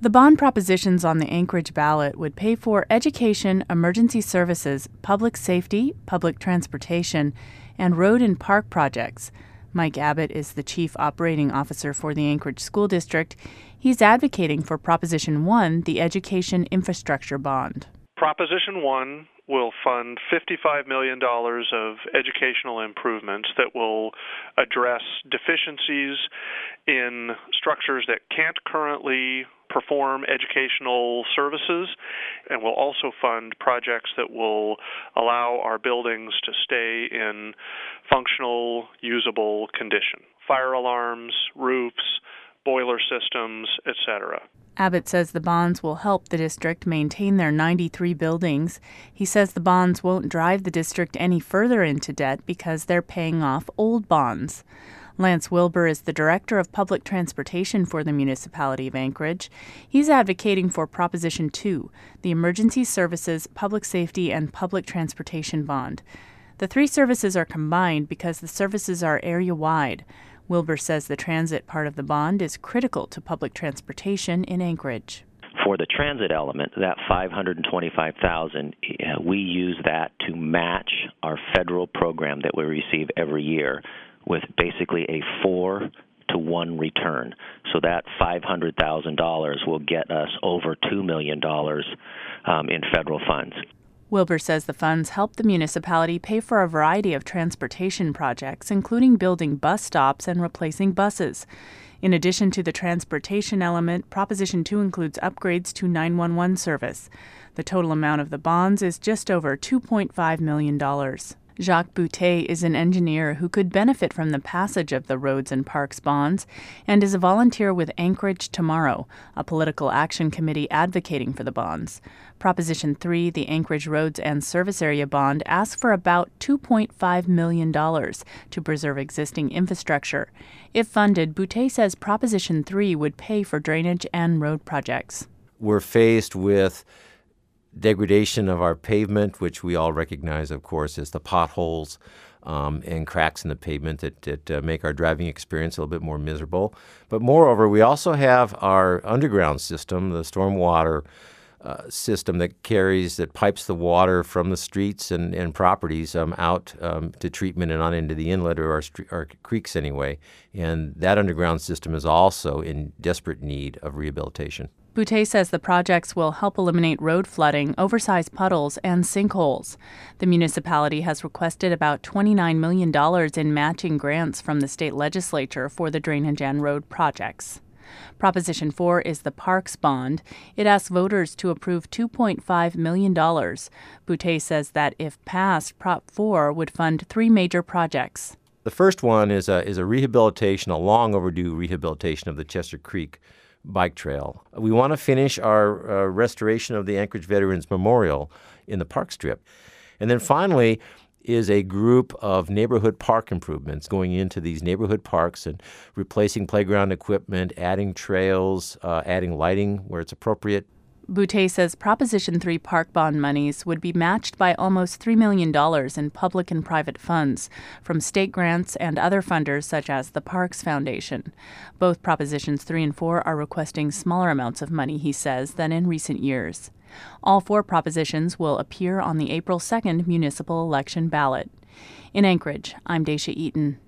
The bond propositions on the Anchorage ballot would pay for education, emergency services, public safety, public transportation, and road and park projects. Mike Abbott is the chief operating officer for the Anchorage School District. He's advocating for Proposition 1, the Education Infrastructure Bond. Proposition 1 will fund $55 million of educational improvements that will address deficiencies in structures that can't currently perform educational services, and will also fund projects that will allow our buildings to stay in functional, usable condition. Fire alarms, roofs, boiler systems, etc. Abbott says the bonds will help the district maintain their 93 buildings. He says the bonds won't drive the district any further into debt because they're paying off old bonds. Lance Wilbur is the director of public transportation for the municipality of Anchorage. He's advocating for Proposition 2, the Emergency Services, Public Safety, and Public Transportation Bond. The three services are combined because the services are area-wide. Wilbur says the transit part of the bond is critical to public transportation in Anchorage. For the transit element, that $525,000, we use that to match our federal program that we receive every year with basically a 4-to-1 return. So that $500,000 will get us over $2 million in federal funds. Wilbur says the funds help the municipality pay for a variety of transportation projects, including building bus stops and replacing buses. In addition to the transportation element, Proposition 2 includes upgrades to 911 service. The total amount of the bonds is just over $2.5 million. Jacques Boutet is an engineer who could benefit from the passage of the Roads and Parks bonds and is a volunteer with Anchorage Tomorrow, a political action committee advocating for the bonds. Proposition 3, the Anchorage Roads and Service Area Bond, asks for about $2.5 million to preserve existing infrastructure. If funded, Boutet says Proposition 3 would pay for drainage and road projects. We're faced with degradation of our pavement, which we all recognize, of course, as the potholes and cracks in the pavement that make our driving experience a little bit more miserable. But moreover, we also have our underground system, the stormwater system that pipes the water from the streets and properties out to treatment and on into the inlet or our creeks anyway. And that underground system is also in desperate need of rehabilitation. Boutet says the projects will help eliminate road flooding, oversized puddles, and sinkholes. The municipality has requested about $29 million in matching grants from the state legislature for the drainage and road projects. Proposition 4 is the Parks Bond. It asks voters to approve $2.5 million. Boutet says that if passed, Prop 4 would fund three major projects. The first one is a rehabilitation, a long overdue rehabilitation of the Chester Creek bike trail. We want to finish our restoration of the Anchorage Veterans Memorial in the park strip. And then finally is a group of neighborhood park improvements going into these neighborhood parks and replacing playground equipment, adding trails, adding lighting where it's appropriate. Boutet says Proposition 3 park bond monies would be matched by almost $3 million in public and private funds from state grants and other funders such as the Parks Foundation. Both Propositions 3 and 4 are requesting smaller amounts of money, he says, than in recent years. All four propositions will appear on the April 2nd municipal election ballot. In Anchorage, I'm Dacia Eaton.